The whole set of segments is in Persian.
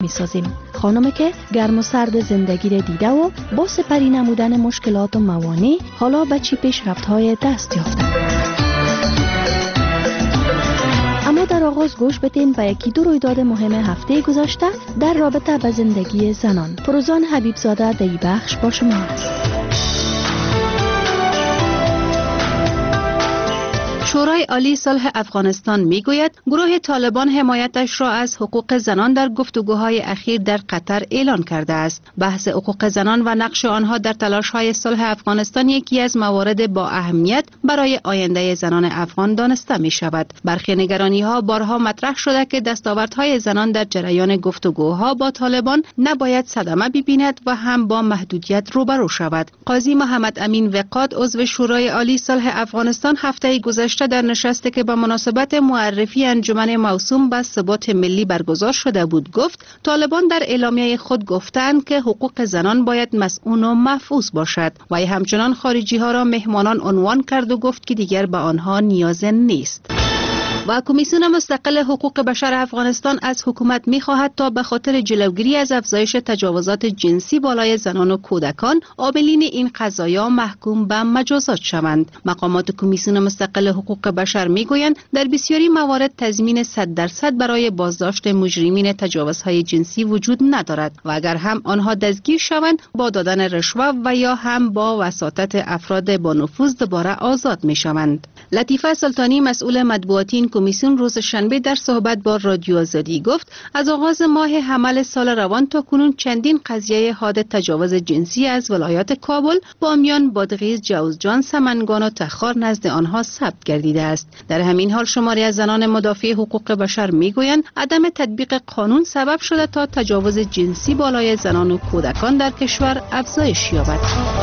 می‌سازیم. خانمی که گرم و سرد زندگی را دیده و با سپری نمودن مشکلات و موانع حالا به چی پیشرفت‌های دست یافته. اما در آغاز گوش بدین به یکی دو رویداد مهم هفته گذشته در رابطه با زندگی زنان. فروزان حبیبزاده در این بخش با شما است. شورای عالی صلح افغانستان میگوید گروه طالبان حمایتش را از حقوق زنان در گفتگوهای اخیر در قطر اعلان کرده است. بحث حقوق زنان و نقش آنها در تلاش‌های صلح افغانستان یکی از موارد با اهمیت برای آینده زنان افغان دانسته می شود. برخی نگرانی‌ها بارها مطرح شده که دستاوردهای زنان در جریان گفتگوها با طالبان نباید صدمه ببیند و هم با محدودیت روبرو شود. قاضی محمد امین وقاد عضو شورای عالی صلح افغانستان هفته گذشته در نشستی که به مناسبت معرفی انجمن موسوم به ثبات ملی برگزار شده بود گفت طالبان در اعلامیه خود گفتند که حقوق زنان باید مسئول و محفوظ باشد و همچنان خارجی ها را مهمانان عنوان کرد و گفت که دیگر به آنها نیاز نیست. و کمیسیون مستقل حقوق بشر افغانستان از حکومت می‌خواهد تا به خاطر جلوگیری از افزایش تجاوزات جنسی بالای زنان و کودکان عاملین این قضایا محکوم به مجازات شوند. مقامات کمیسیون مستقل حقوق بشر میگویند در بسیاری موارد تضمین 100% برای بازداشت مجرمین تجاوزهای جنسی وجود ندارد و اگر هم آنها دستگیر شوند با دادن رشوه و یا هم با وساطت افراد با نفوذ دوباره آزاد می‌شوند. لطیفه سلطانی مسئول مطبوعاتی کمیسیون روز شنبه در صحبت با رادیو آزادی گفت از آغاز ماه حمل سال روان تا کنون چندین قضیه حادث تجاوز جنسی از ولایات کابل، بامیان، بادغیس، جوزجان، سمنگان و تخار نزد آنها ثبت گردیده است. در همین حال شماری از زنان مدافع حقوق بشر میگویند عدم تطبیق قانون سبب شده تا تجاوز جنسی بالای زنان و کودکان در کشور افزایش یابد.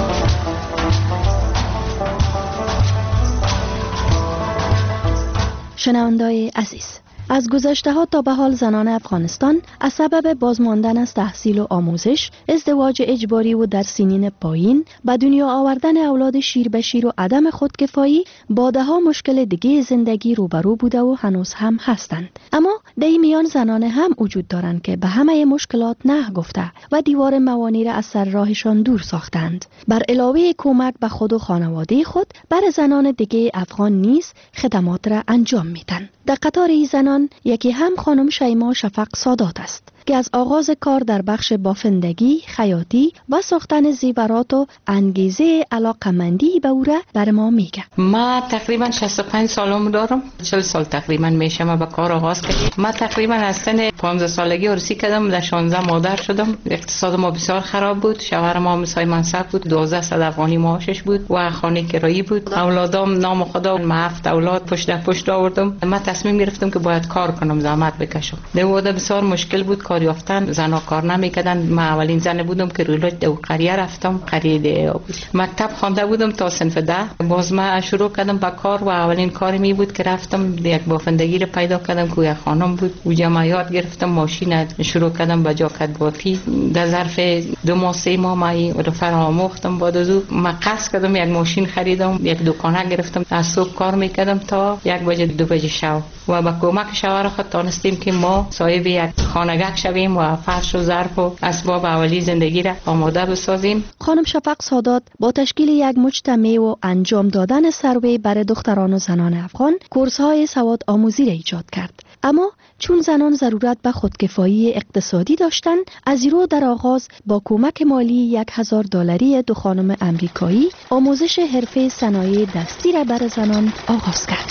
شنونده‌های عزیز، از گذشته ها تا به حال زنان افغانستان از سبب بازماندن از تحصیل و آموزش، ازدواج اجباری و در سنین پایین، به دنیا آوردن اولاد شیر به شیر و عدم خودکفایی با ده‌ها مشکل دیگه زندگی روبرو بوده و هنوز هم هستند. اما در این میان زنان هم وجود دارند که به همه مشکلات نه گفته و دیوار موانع را از سر راهشان دور ساختند. بر علاوه کمک به خود و خانواده خود، بر زنان دیگه افغان نیز خدمات را انجام میدن. در قطار این زنان یکی هم خانم شیما شفق سادات است که از آغاز کار در بخش بافندگی، خیاطی و ساختن زیورات و انگیزه علاقمندی به او را بر ما میگه. ما تقریبا 65 سالم دارم. 40 سال تقریبا میشه ما به کار آغاز کردیم. ما تقریبا از سن 15 سالگی عروسی کردم. در 16 مادر شدم. اقتصاد ما بسیار خراب بود. شوهر ما مسای منصب بود. 1200 افغانی معاشش بود و خانه کرایی بود. اولادام نام خدا ما 7 اولاد پشت آوردم. ما تصمیم گرفتم که باید کار کنم، زحمت بکشم. در واقع بسیار مشکل بود کار یافتن. زنا کار نمیکردن. ما اولین زن بودم که روی دو قریه رفتم. قریه بود. مکتب خوانده بودم تا صنف 10. باز ما شروع کردم با کار و اولین کاری می بود که رفتم یک بافندگی رو پیدا کردم که یک خانم بود. اونجا ما یاد گرفتم، ماشین شروع کردم با جاکت بافی. در ظرف 2 ماه 3 ماه ما رو آموختم. بعد از اون ما قصد کردم یک ماشین خریدم، یک دکانه گرفتم. از صبح کار میکردم تا 1 بجه 2 بجه شب و با کمک شوهر خود تونستیم که ما صاحب یک خانگاه شویم و فرش و ظرف و اسباب اولیه زندگی را آماده بسازیم. خانم شفق سادات با تشکیل یک مجتمع و انجام دادن سروی برای دختران و زنان افغان کورس‌های سواد آموزی را ایجاد کرد. اما چون زنان ضرورت به خودکفایی اقتصادی داشتند، از این رو در آغاز با کمک مالی $1000 دو خانم امریکایی آموزش حرفه صنایع دستی را برای زنان آغاز کرد.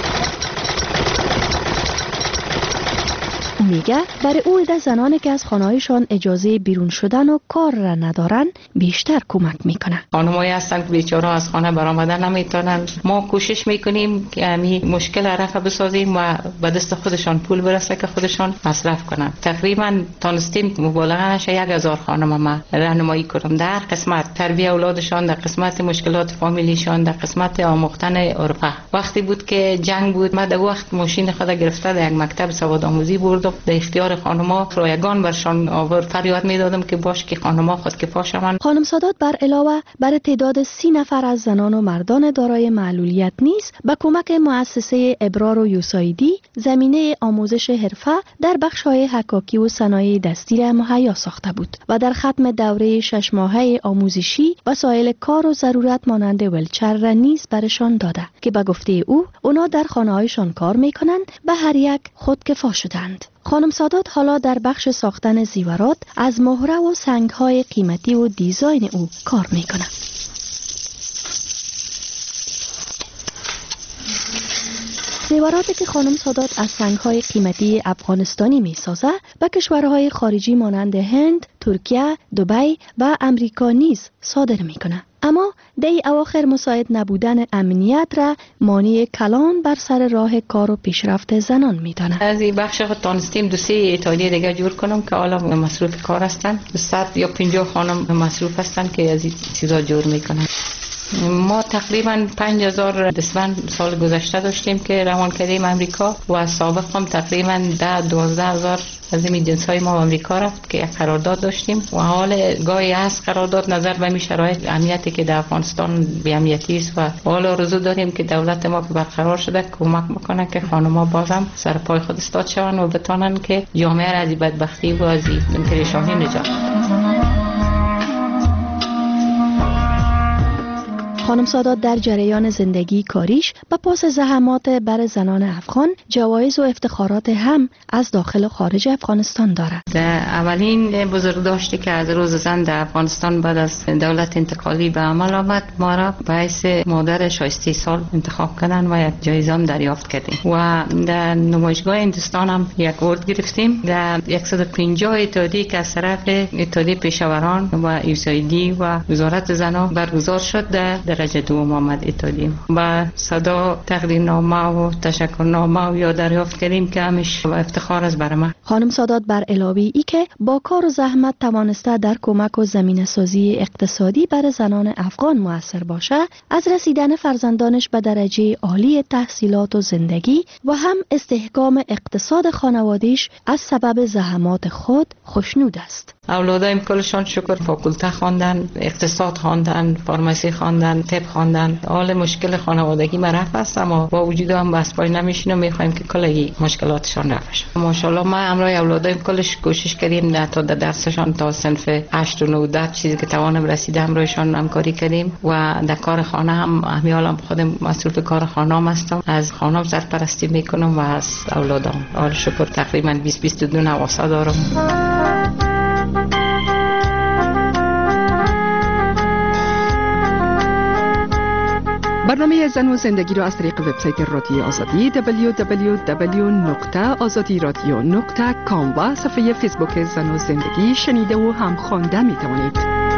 میگه برای اول زنانی که از خانه‌هایشان اجازه بیرون شدن و کار را ندارن بیشتر کمک میکنه. خانمایی هستن که بیچاره از خانه برآمدن نمیتونن. ما کوشش میکنیم که همین مشکل رفع بسازیم و به دست خودشان پول برسه که خودشان مصرف کنن. تقریبا تونستیم مبالغه نشه 1000 خانم ما راهنمایی کنم در قسمت تربیت اولادشان، در قسمت مشکلات فامیلیشان، در قسمت آموختن عرفه. وقتی بود که جنگ بود، ما در وقت ماشین خود گرفته در یک مکتب سواد آموزی بردم صبح در اختیار خانم‌ها رایگان برشان آورد. فریاد می‌دادم که باش که خانم‌ها خودکفا شوند. خانم سادات بر علاوه بر تعداد 30 نفر از زنان و مردان دارای معلولیت نیز به کمک مؤسسه ابرار و یوسایدی زمینه آموزش حرفه در بخش‌های حکاکی و صنایع دستی را مهیا ساخته بود و در ختم دوره 6 ماهه آموزشی وسایل کار و ضرورت مانند ولچر را نیز برشان داده که به گفته او اونا در خانه‌هایشان کار می‌کنند و هر یک خودکفا شدند. خانم سادات حالا در بخش ساختن زیورات از مهره و سنگ‌های قیمتی و دیزاین او کار می‌کند. زیوراتی که خانم سادات از سنگ‌های قیمتی افغانستانی می‌سازد به کشورهای خارجی مانند هند، ترکیه، دبی و امریکا نیز صادر می‌کند. اما دی اواخر مساعد نبودن امنیت را مانع کلان بر سر راه کار و پیشرفت زنان می‌داند. از این بخش خود تانستیم 2-3 اتحادیه دیگه جور کنم که حالا مصروف کار هستن. 100 یا 50 خانم مصروف هستن که از این چیزا جور میکنن. ما تقریبا 5000 دستبند سال گذشته داشتیم که روان کردیم امریکا و سابق هم تقریبا 10-12 از این جنس های ما امریکا رفت که یک قرارداد داشتیم و حال گاهی از قرارداد نظر به می شرایط امنیتی که در افغانستان بی امنیتی است و حالا آرزو داریم که دولت ما که برقرار شده کمک میکنه که خانم‌ها بازم سر پای خود استاد شوند و بتونن که جامعه را از این بدبختی و از این پریشانی نجات. خانم سادات در جریان زندگی کاریش به پاس زحمات بر زنان افغان جوایز و افتخارات هم از داخل و خارج افغانستان دارد. اولین بزرگداشتی که از روز زن در افغانستان بعد از دولت انتقالی به عمل آمد ما را به حیث مادر شایسته سال انتخاب کردن و یک جایزه هم دریافت کردیم و در نمایشگاه هندوستان هم یک ارد گرفتیم. در 150 اتحادیه که از طرف اتحادیه پیشاوران و یوسایدی و وزارت زنان برگزار شد در درجه دوم آمد اتحادیم با صدا تقدیرنامه و تشکرنامه و یاد دریافت کردیم که همیشه افتخار است برای من. خانم سادات بر علاوه ای که با کار و زحمت توانسته در کمک و زمینه سازی اقتصادی بر زنان افغان مؤثر باشه، از رسیدن فرزندانش به درجه عالی تحصیلات و زندگی و هم استحکام اقتصاد خانواده‌اش از سبب زحمات خود خوشنود است. اولادایم کلشان شکر فاکولته خواندن، اقتصاد خواندن، فارمسی خواندن، طب خواندن. حال مشکل خانوادگی مرفع است اما با وجود هم بس پای نمیشینم. میخوایم که کلی مشکلاتشان رفع شه. ماشاءالله ما همراه اولادایم کلش کوشش کردیم تا در درسشان تا صنف 8 و 9 10 چیزی که توانم رسیده همراهشان همکاری کردیم و در کار خانه هم امیالم خودم مسئول کار خانه هستم. از خانم سرپرستی میکنم و از اولادام. حال شکر تقریبا 20-22 نواسا دارم. برنامه زن و زندگی را از طریق وبسایت رادیوی آزادی www.azadiradio.com و صفحه فیسبوک زن و زندگی شنیده و هم خوانده می توانید.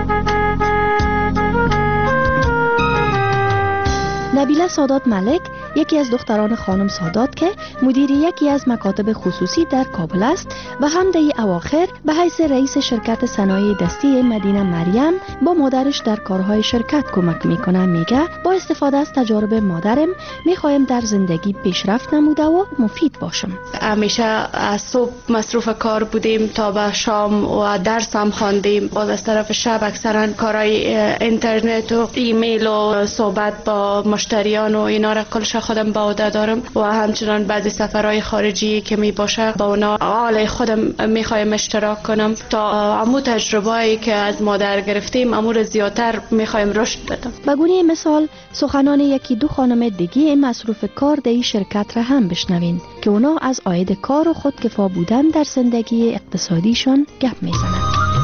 نبیله سادات ملک یکی از دختران خانم سادات که مدیر یکی از مکاتب خصوصی در کابل است و هم در اواخر به حیث رئیس شرکت صنایع دستی مدینه مریم با مادرش در کارهای شرکت کمک میکنه. میگه با استفاده از تجارب مادرم میخوایم در زندگی پیشرفت نموده و مفید باشم. همیشه از صبح مصروف کار بودیم تا به شام و درس هم خواندیم. باز از طرف شب اکثرا کارهای اینترنت و ایمیل و صحبت با مشتریان و اینا را کلش خودم با عهده دارم و همچنان بعضی سفرهای خارجی که می باشه با اونا حال خودم میخوایم اشتراک کنم تا عمو تجربه‌ای که از مادر گرفتیم امور زیادتر میخوایم رشد بدم. به گونه مثال سخنان یکی دو خانم دیگه مصروف کار در این شرکت را هم بشنوین که اونا از عاید کار و خودکفا بودن در زندگی اقتصادیشان گپ میزنند.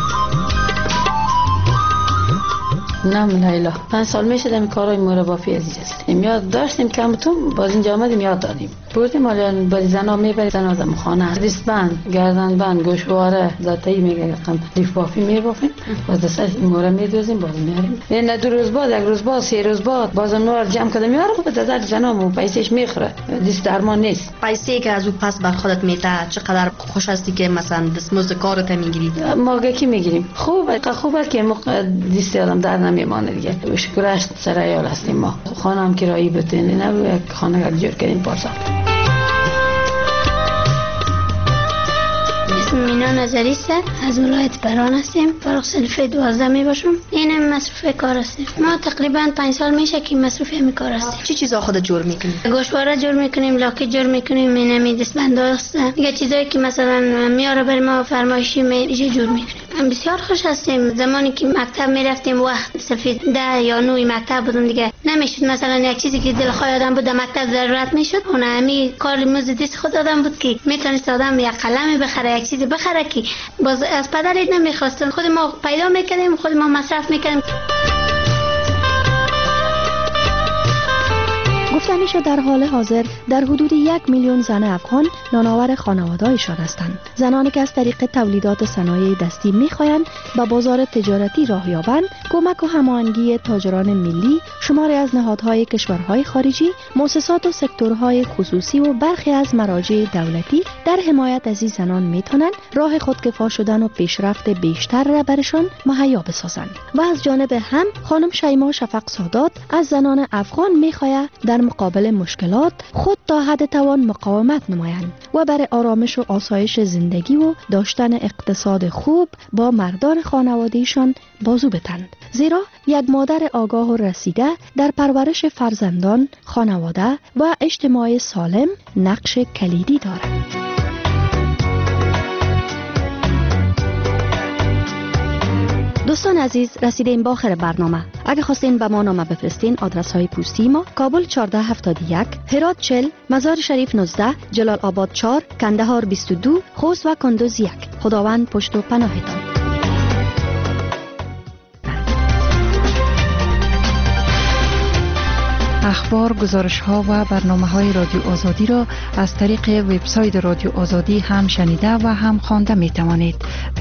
نام لیلا 5 سال میشه دم کارهای مربافی از اینجا یاد داشتیم کمتون باز اینجا آمدیم یاد دادیم. بودیم الان با زنا میبریم زنا دم خانه دستبند گردنبند گوشواره ذاتی میگه رقم لیف بافی میبافیم باز دست مورا میدوزیم باز میاریم. این 2 روز بعد 1 روز بعد 3 روز بعد باز نور جمع کردم میاره خود دست زنامو پیسش میخوره دست درمان نیست. پیسه که از او پس بر خودت میته چقدر خوش هستی که مثلا دستمزد کارت میگیری؟ ما کی میگیریم خوبه که دست آدم در نمیمانه دیگه. شکرش سر عیال هستیم ما. خانه هم کرایی بتونی نبود خانه جور کردیم پارسال. مینا نظری است. از ولایت بران هستیم. فارغ صنف 12 می باشم. اینم مصروف کار هستیم. ما تقریبا 5 سال میشه که مصروف همین کار هستیم. چه چیزا خودت جور میکنی؟ گوشواره جور میکنیم، لاکی جور میکنیم، اینم دستبند است. دیگه چیزایی که مثلا میاره بر ما فرمایشی میشه جور میکنیم. بسیار خوش هستیم. زمانی که مکتب میرفتیم وقت سفید 10 یا 9 مکتب بودم دیگه نمیشد مثلا یک چیزی که دل خواهی آدم بود در مکتب ضرورت میشد اون همی کار مزدیس خود آدم بود که میتونست آدم یک قلم بخره یک چیزی بخره که باز از پدرت نمیخواستن. خود ما پیدا میکردیم، خود ما مصرف میکردیم. گفته میشه در حال حاضر در حدود 1 میلیون زن افغان نانآور خانواده‌ایشان هستند. زنانی که از طریق تولیدات صنایع دستی میخواهند به بازار تجارتی راه یابند، کمک و هماهنگی تاجران ملی، شماری از نهادهای کشورهای خارجی، مؤسسات و سکتورهای خصوصی و برخی از مراجع دولتی در حمایت از این زنان میتونند راه خودکفا شدن و پیشرفت بیشتر را برشان مهیا بسازند. و از جانب هم خانم شیما شفق سادات از زنان افغان میخواهد در مقابل مشکلات خود تا حد توان مقاومت نمایند و برای آرامش و آسایش زندگی و داشتن اقتصاد خوب با مردان خانوادهشان بازو بتند. زیرا یک مادر آگاه و رسیده در پرورش فرزندان، خانواده و اجتماع سالم نقش کلیدی دارد. دوستان عزیز، رسیدیم به آخر برنامه. اگه خواستین به ما نامه بفرستین، آدرس های پستی ما: کابل 1471، هرات 40، مزار شریف 19، جلال آباد 4، کندهار 22، خوست و کندوز 1. خداوند پشت و پناهتان. اخبار، گزارش‌ها و برنامه‌های رادیو آزادی را از طریق وبسایت رادیو آزادی هم شنیده و هم خوانده می‌توانید.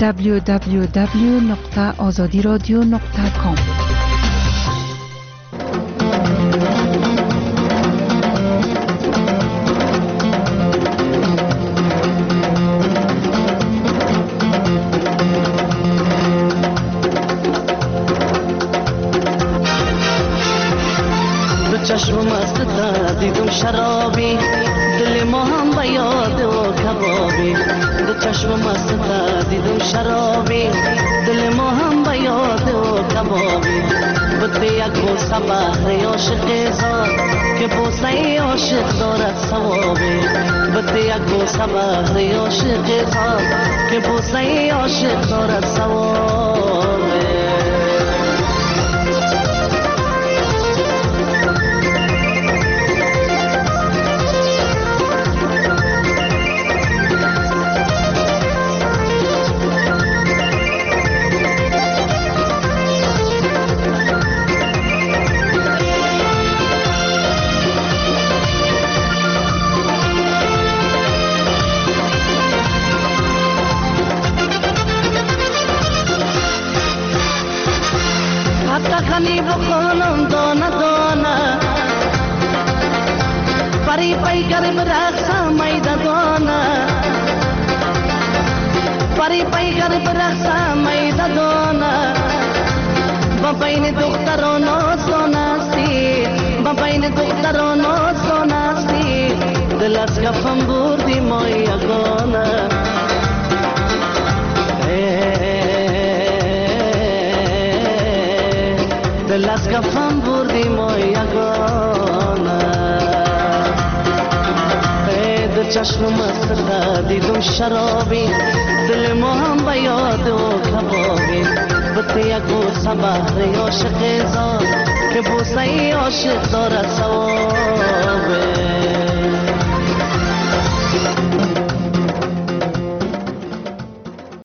www.azadiradio.com. چشم مست دیدم شرابی، دل ما هم به یاد و کبابی. دو چشم مست دیدم شرابی، دل ما هم به یاد و کبابی. بود یک بوسه بهر عاشق زاد که بوسه عاشق دارد ثوابی. بود یک بوسه بهر عاشق زاد که بوسه عاشق دارد ثوابی. خانی بخونم دانه دانه، پری پی گرم رقصم میده دانه، پری پی گرم رقصم میده دانه. با بین دختران آسان هستی، با بین دختران آسان هستی. دل از کفم بردی ما یگانه. دل از کفم بردی ما یگانه. دو چشم مست دیدم شرابی، دل ما هم به یاد و کبابی. بود یک بوسه بهر عاشق زاد که بوسه عاشق دارد ثوابی.